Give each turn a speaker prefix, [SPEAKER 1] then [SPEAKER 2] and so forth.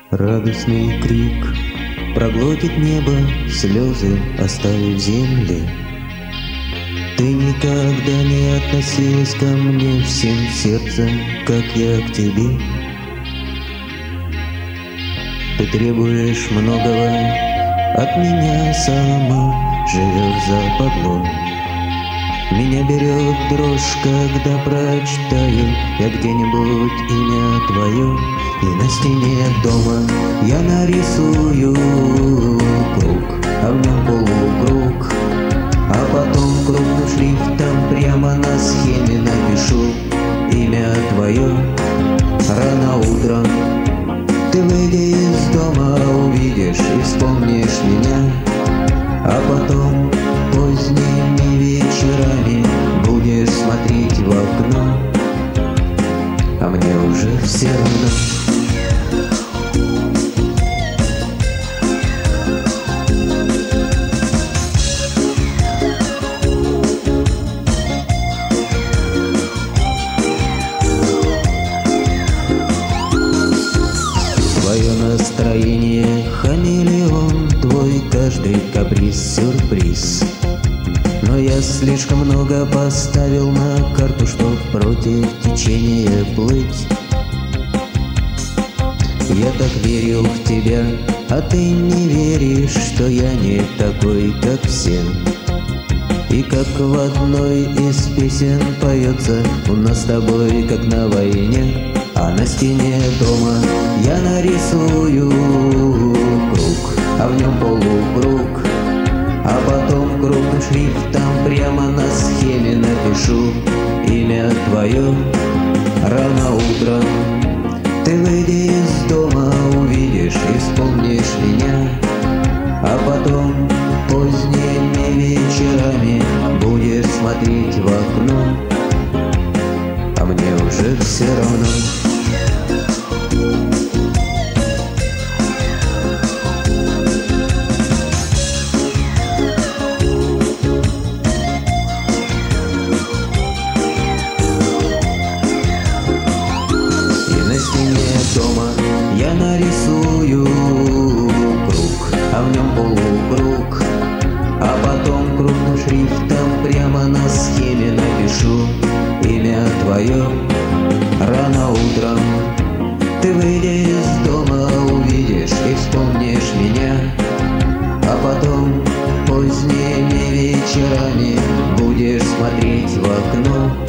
[SPEAKER 1] Радостный крик проглотит небо, слезы оставив земле. Ты никогда не относилась ко мне всем сердцем, как я к тебе. Ты требуешь многого от меня, сама живешь западло. Меня берет дрожь, когда прочитаю я где-нибудь имя твое. И на стене дома я нарисую круг, а в нем полукруг. А потом крупным шрифтом прямо на схеме напишу имя твое. Рано утром ты, выйдя из дома, увидишь и вспомнишь меня. А потом поздними вечерами будешь смотреть в окно, а мне уже все равно. Твое настроение хамелеон, твой каждый каприз сюрприз. Но я слишком много поставил на карту, чтоб против течения плыть. Я так верил в тебя, а ты не веришь, что я не такой, как все. И как в одной из песен поется, у нас с тобой как на войне. А на стене дома я нарисую круг, а в нем полукруг. А потом крупным шрифтом прямо на схеме напишу имя твое. Рано утром ты, выйдя из дома, увидишь и вспомнишь меня. А потом поздними вечерами будешь смотреть в окно, а мне уже все равно. Дома я нарисую круг, а в нем полукруг. А потом крупным шрифтом прямо на схеме напишу имя твое. Рано утром ты, выйдя из дома, увидишь и вспомнишь меня. А потом поздними вечерами будешь смотреть в окно,